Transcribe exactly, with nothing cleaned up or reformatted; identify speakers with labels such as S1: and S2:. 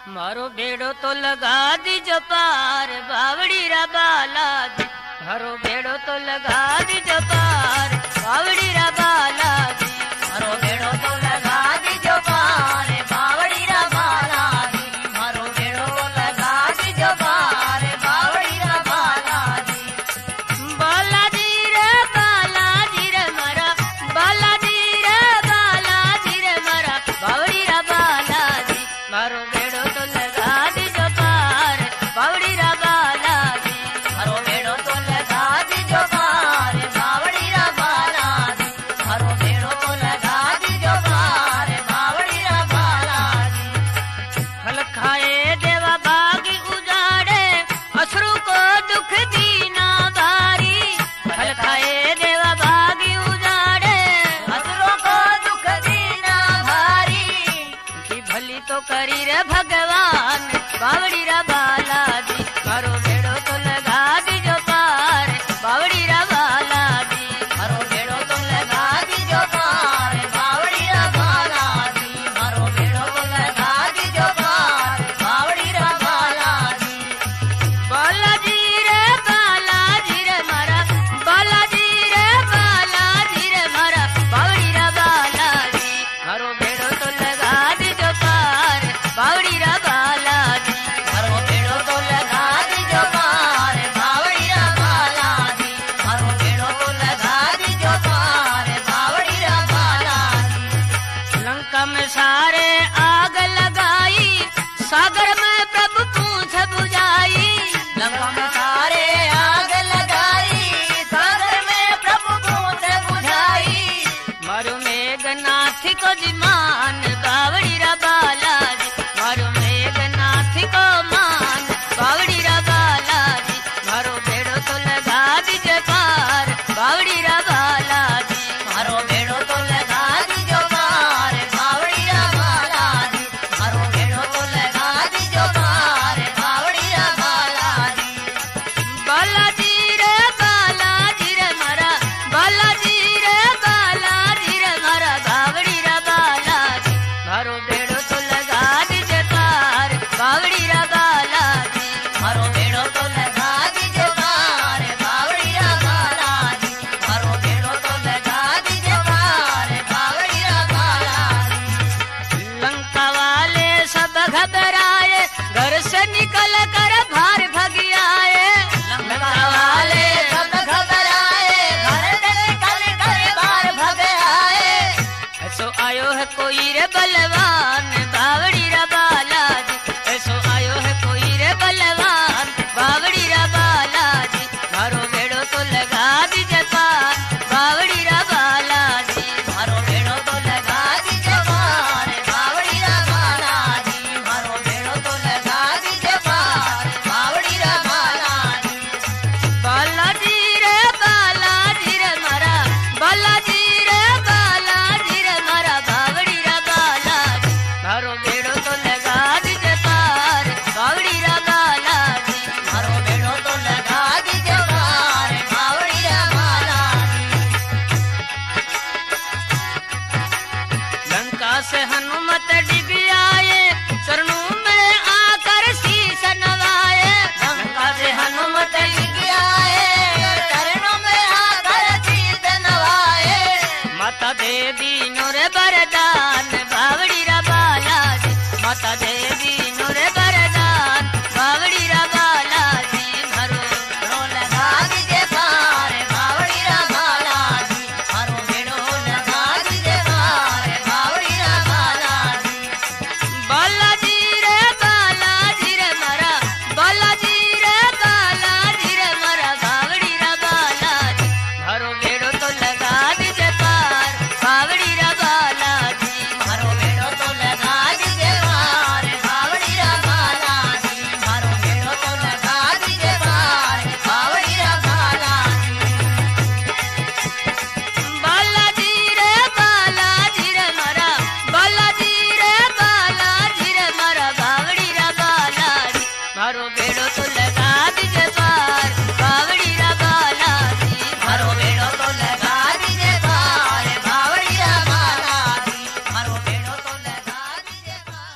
S1: मारो बेड़ो तो लगा दीजो पार बावड़ी रा बाला दी। मारो बेड़ो तो लगा दीजो पार बावड़ी रा बाला दी।
S2: मारो बेड़ो तो लगा दीजो पार बावड़ी रा बाला दी। मारो बेड़ो तो लगा दीजो पार बावड़ी रा बाला दी।
S1: बालाजी रे बालाजी रे मरा बालाजी रे बालाजी रे मरा बावड़ी रा बालाजी। मारो बेड़ो तो लगा दीजो पार बावड़ी रा बालाजी।
S2: मारो बेड़ो तो लगा दीजो पार बावड़ी रा बाला दी। मारो बेड़ो तो लगा दीजो पार बावड़ी रा बाला दी।
S1: फल खाए देवा बागी उजाड़े असुरु को दुख दीना भारी। फल खाए देवा बागी उजाड़े
S2: असुरों को दुख दीना भारी।
S1: की भली तो करी रे भगवान बावड़ी रा बालाजी। मारो बेड़ो तो लगा दीजो पार बावड़ी रा बालाजी।
S2: मारो बेड़ो तो लगा दीजो पार बावड़ी रा बाला दी। मारो बेड़ो तो लगा दीजो पार बावड़ी रा बाला दी।
S1: बालाजी रे बालाजी रे मारा बालाजी रे बालाजी रे मारा बावड़ी रा बालाजी। मारो बेड़ो तो लगा दीजो पार बावड़ी रा बालाजी।
S2: मारो बेड़ो तो लगा दीजो पार बावड़ी रा बाला दी। मारो बेड़ो तो लगा दीजो पार बावड़ी रा बाला दी।
S1: लंका में सारे आग लगाई सागर में प्रभु पूछ बुझाई।
S2: लंका में सारे आग लगाई सागर में प्रभु पूछ बुझाई।
S1: मारो मेघनाथ को जिमान बावड़ी रा बालाजी। मारो मेघनाथ को मान बावड़ी रा बालाजी। मारो बेड़ो तो लगा दीजे पार बावड़ी रा बालाजी।
S2: मारो बेड़ो तो लगा दीजो पार बावड़ी रा बाला दी। मारो बेड़ो तो लगा दीजो पार बावड़ी रा बाला दी।
S1: बालाजी रे बालाजी रे मारा बालाजी रे बालाजी रे मारा बावड़ी रा बालाजी। मारो बेड़ो तो लगा दीजे पार बावड़ी रा बालाजी।
S2: मारो बेड़ो तो लगा दीजो पार बावड़ी रा बाला दी। मारो बेड़ो तो लगा दीजो पार बावड़ी रा बाला दी।
S1: लंका वाले सब घबराए घर से निकल कर भार भगी आए।
S2: लंका वाले सब घबराए घर से निकल कर बाहर भग आए।
S1: ऐसो आयो है कोई रे बलवान बावड़ी रा बालाजी। ऐसो आयो है कोई रे बलवान बावड़ी रा बालाजी। मारो बेड़ो तो लगा दीजे पार बावड़ी रा बालाजी।
S2: मारो बेड़ो तो लगा दीजो पार बावड़ी रा बाला दी। मारो बेड़ो तो लगा दीजो पार बावड़ी रा बाला दी।
S1: बालाजी रे बालाजी रे मारा बालाजी रे बालाजी रे मारा बावड़ी रा बालाजी। मारो बेड़ो तो लगा दीजे पार बावड़ी रा बालाजी।
S2: मारो बेड़ो तो लगा दीजो पार बावड़ी रा बाला दी।
S1: लंका से हनुमत डिग आए चरणों में आकर शीश नवाए।
S2: लंका से हनुमत लिख आए चरणों में आकर शीश नवाए।
S1: माता दे दीनो रे वरदान बावड़ी रा बालाजी। माता दे दी